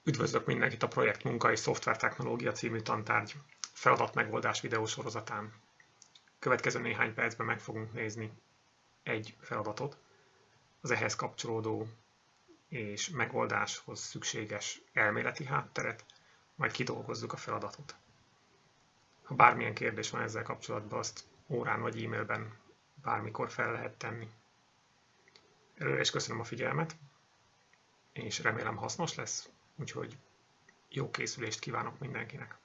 Üdvözlök mindenkit a Projekt Munka és Szoftvertechnológia című tantárgy feladatmegoldás videósorozatán. Következő néhány percben meg fogunk nézni egy feladatot, az ehhez kapcsolódó és megoldáshoz szükséges elméleti hátteret, majd kidolgozzuk a feladatot. Ha bármilyen kérdés van ezzel kapcsolatban, azt órán vagy e-mailben bármikor fel lehet tenni. Előre is köszönöm a figyelmet, és remélem hasznos lesz, úgyhogy jó készülést kívánok mindenkinek!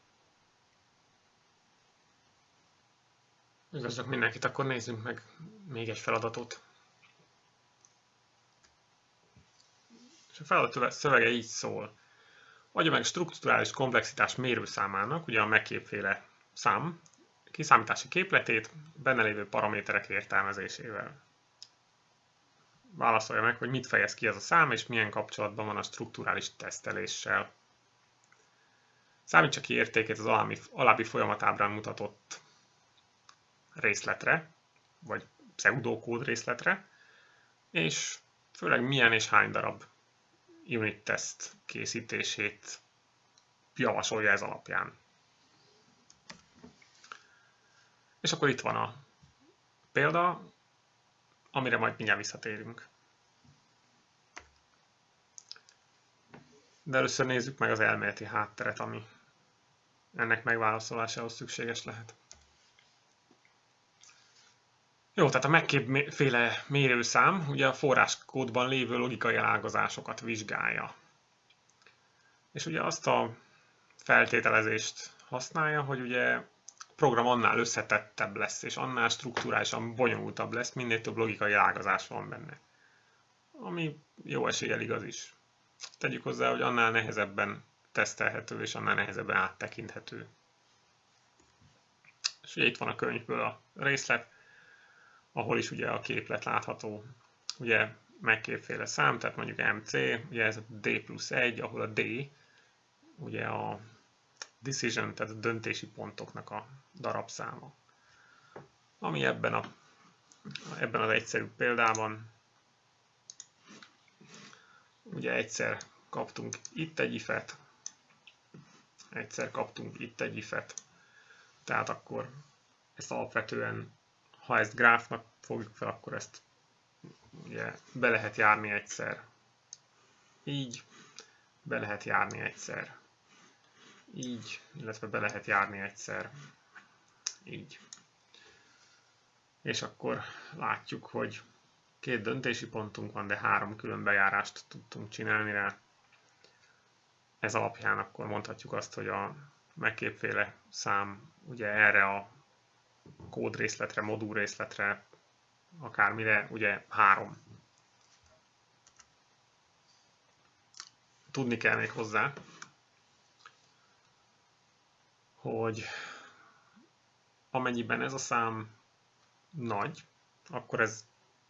Üdvözlök mindenkit, akkor nézzünk meg még egy feladatot. És a feladat szövege így szól. Adja meg strukturális komplexitás mérőszámának, ugye a megképféle szám, kiszámítási képletét benne lévő paraméterek értelmezésével. Válaszolja meg, hogy mit fejez ki ez a szám, és milyen kapcsolatban van a strukturális teszteléssel. Számítsa ki értékét az alábbi folyamatábrán mutatott részletre, vagy pseudokód részletre, és főleg milyen és hány darab unit test készítését javasolja ez alapján. És akkor itt van a példa, amire majd mindjárt visszatérünk. De először nézzük meg az elméleti hátteret, ami ennek megválaszolásához szükséges lehet. Jó, tehát a megképféle mérőszám ugye a forráskódban lévő logikai elágazásokat vizsgálja. És ugye azt a feltételezést használja, hogy ugye a program annál összetettebb lesz, és annál strukturálisan bonyolultabb lesz, minél több logikai elágazás van benne. Ami jó eséllyel igaz is. Tegyük hozzá, hogy annál nehezebben tesztelhető, és annál nehezebben áttekinthető. És ugye itt van a könyvből a részlet, ahol is ugye a képlet látható, ugye megképféle szám, tehát mondjuk MC, ugye ez a D+1, ahol a D, ugye a decision, tehát a döntési pontoknak a darabszáma. Ami ebben az egyszerű példában, ugye egyszer kaptunk itt egy ifet, egyszer kaptunk itt egy ifet, tehát akkor ezt alapvetően, ha ezt gráfnak fogjuk fel, akkor ezt ugye be lehet járni egyszer így, be lehet járni egyszer így, illetve be lehet járni egyszer így. És akkor látjuk, hogy két döntési pontunk van, de három külön bejárást tudtunk csinálni rá. Ez alapján akkor mondhatjuk azt, hogy a megképféle szám ugye erre a kódrészletre, modulrészletre, akármire, ugye 3. Tudni kell még hozzá, hogy amennyiben ez a szám nagy, akkor ez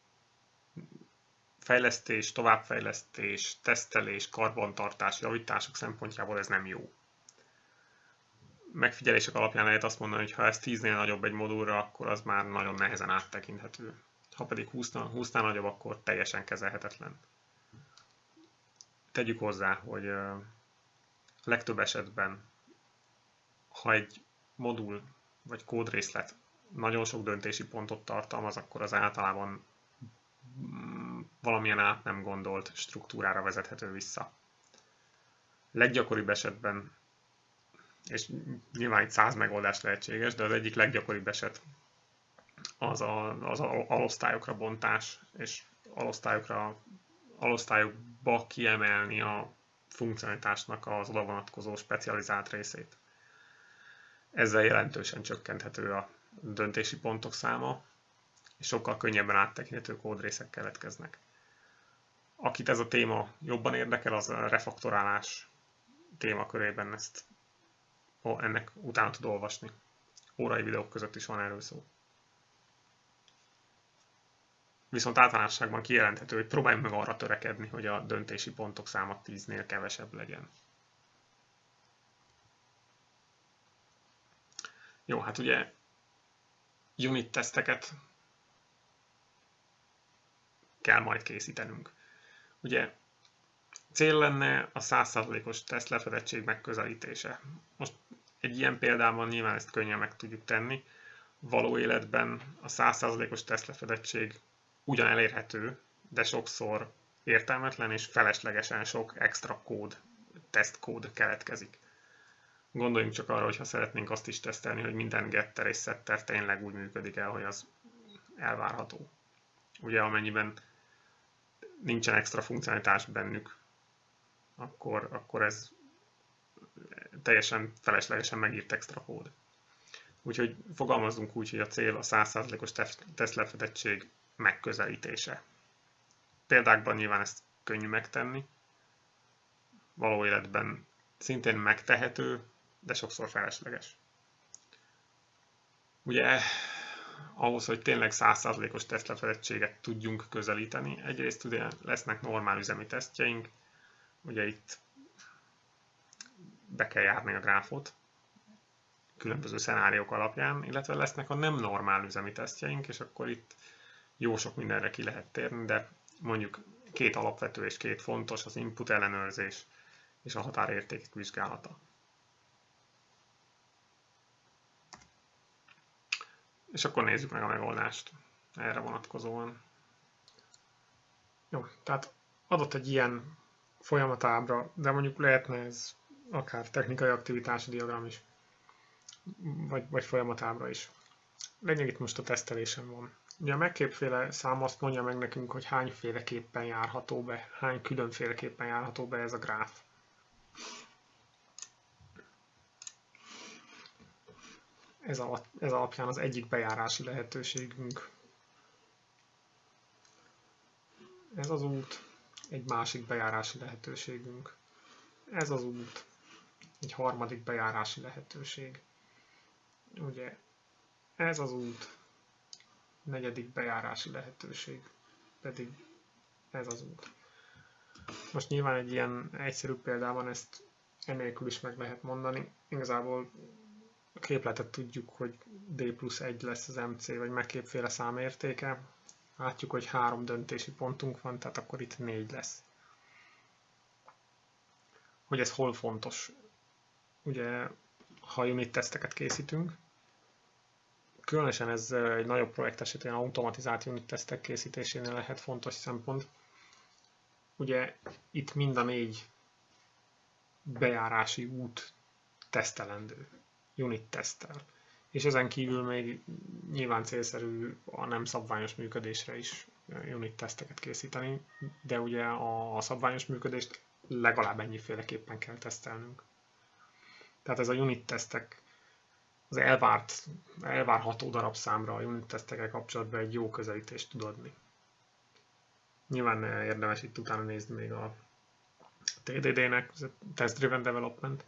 fejlesztés, továbbfejlesztés, tesztelés, karbantartás, javítások szempontjából ez nem jó. Megfigyelések alapján lehet azt mondani, hogy ha ez 10-nél nagyobb egy modulra, akkor az már nagyon nehezen áttekinthető. Ha pedig 20-nál nagyobb, akkor teljesen kezelhetetlen. Tegyük hozzá, hogy legtöbb esetben, ha egy modul vagy kódrészlet nagyon sok döntési pontot tartalmaz, akkor az általában valamilyen át nem gondolt struktúrára vezethető vissza. Leggyakoribb esetben, és nyilván itt 100 megoldás lehetséges, de az egyik leggyakoribb eset az alosztályokra bontás, és alosztályokba kiemelni a funkcionalitásnak az oda vonatkozó specializált részét. Ezzel jelentősen csökkenthető a döntési pontok száma, és sokkal könnyebben áttekinthető kódrészek keletkeznek. Akit ez a téma jobban érdekel, az a refaktorálás témakörében ennek utána tud olvasni. Órai videók között is van erről szó. Viszont általánosságban kijelenthető, hogy próbáljunk meg arra törekedni, hogy a döntési pontok száma 10-nél kevesebb legyen. Jó, hát ugye unit teszteket kell majd készítenünk. Ugye Cél lenne a 100%-os teszt lefedettség megközelítése. Most egy ilyen példában nyilván ezt könnyen meg tudjuk tenni. Való életben a 100%-os teszt lefedettség ugyan elérhető, de sokszor értelmetlen és feleslegesen sok extra kód, tesztkód keletkezik. Gondoljunk csak arra, hogy ha szeretnénk azt is tesztelni, hogy minden getter és setter tényleg úgy működik el, hogy az elvárható. Ugye amennyiben nincsen extra funkcionalitás bennük, akkor ez teljesen feleslegesen megírt extra kód. Úgyhogy fogalmazzunk úgy, hogy a cél a 100%-os tesztlefedettség megközelítése. Példákban nyilván ezt könnyű megtenni, való életben szintén megtehető, de sokszor felesleges. Ugye ahhoz, hogy tényleg 100%-os tesztlefedettséget tudjunk közelíteni, egyrészt ugye lesznek normál üzemi tesztjeink, ugye itt be kell járni a gráfot különböző szenáriók alapján, illetve lesznek a nem normál üzemi tesztjeink, és akkor itt jó sok mindenre ki lehet térni, de mondjuk két alapvető és két fontos, az input ellenőrzés és a határértékek vizsgálata. És akkor nézzük meg a megoldást erre vonatkozóan. Jó, tehát adott egy ilyen folyamatábra, de mondjuk lehetne ez akár technikai aktivitási diagram is, vagy folyamatábra is. Lényeg itt most a tesztelésen van. Ugye a megképféle szám azt mondja meg nekünk, hogy hányféleképpen járható be, hány különféleképpen járható be ez a gráf. Ez alapján az egyik bejárási lehetőségünk. Ez az út, egy másik bejárási lehetőségünk. Ez az út, egy harmadik bejárási lehetőség. Ugye ez az út, negyedik bejárási lehetőség, pedig ez az út. Most nyilván egy ilyen egyszerű példában ezt enélkül is meg lehet mondani. Igazából a képletet tudjuk, hogy D+1 lesz az MC, vagy megképféle számértéke. Látjuk, hogy 3 döntési pontunk van, tehát akkor itt 4 lesz. Hogy ez hol fontos? Ugye, ha unit teszteket készítünk, különösen ez egy nagyobb projekt esetén automatizált unit tesztek készítésénél lehet fontos szempont. Ugye itt mind a 4 bejárási út tesztelendő, unit teszttel. És ezen kívül még nyilván célszerű a nem szabványos működésre is unit teszteket készíteni, de ugye a szabványos működést legalább ennyiféleképpen kell tesztelnünk. Tehát ez a unit tesztek, az elvárható darabszámra a unit tesztekkel kapcsolatban egy jó közelítést tud adni. Nyilván érdemes itt utána nézni még a TDD-nek, Test Driven Development.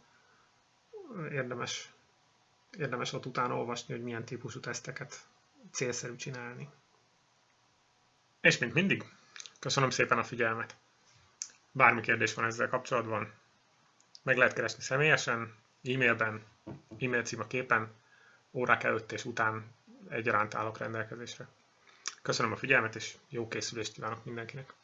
Érdemes ott utána olvasni, hogy milyen típusú teszteket célszerű csinálni. És mint mindig, köszönöm szépen a figyelmet! Bármi kérdés van ezzel kapcsolatban, meg lehet keresni személyesen, e-mailben, e-mail cím a képen, órák előtt és után egyaránt állok rendelkezésre. Köszönöm a figyelmet, és jó készülést kívánok mindenkinek!